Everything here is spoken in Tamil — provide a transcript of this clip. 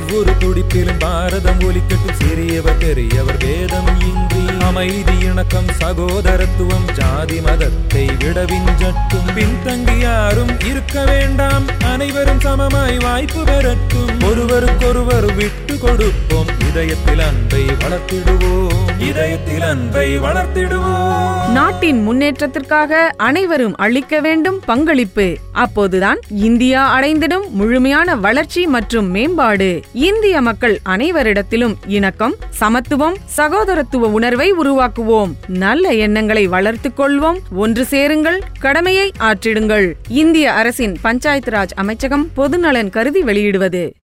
ஒவ்வொரு துடிப்பிலும் பாரதம் ஒலிக்கட்டும். சிறியவர் பெரியவர் பேதம் இன்றி அமைதி இணக்கம் சகோதரத்துவம் ஜாதி மதத்தை விடவிஞ்சட்டும். பின்தங்கி யாரும் இருக்க வேண்டாம், அனைவரும் சமமாய் வாய்ப்பு பெறட்டும். ஒருவருக்கொருவர் விட்டு கொடுப்போம், இதயத்தில் அன்பை வளர்த்திடுவோம், இதயத்தில் அன்பை வளர்த்திடுவோம். நாட்டின் முன்னேற்றத்திற்காக அனைவரும் அளிக்க வேண்டும் பங்களிப்பு. அப்போதுதான் இந்தியா அடைந்திடும் முழுமையான வளர்ச்சி மற்றும் மேம்பாடு. இந்திய மக்கள் அனைவரிடத்திலும் இணக்கம், சமத்துவம், சகோதரத்துவ உணர்வை உருவாக்குவோம். நல்ல எண்ணங்களை வளர்த்துக் கொள்வோம். ஒன்று சேருங்கள், கடமையை ஆற்றிடுங்கள். இந்திய அரசின் பஞ்சாயத்து ராஜ் அமைச்சகம் பொதுநலன் கருதி வெளியிடுவது.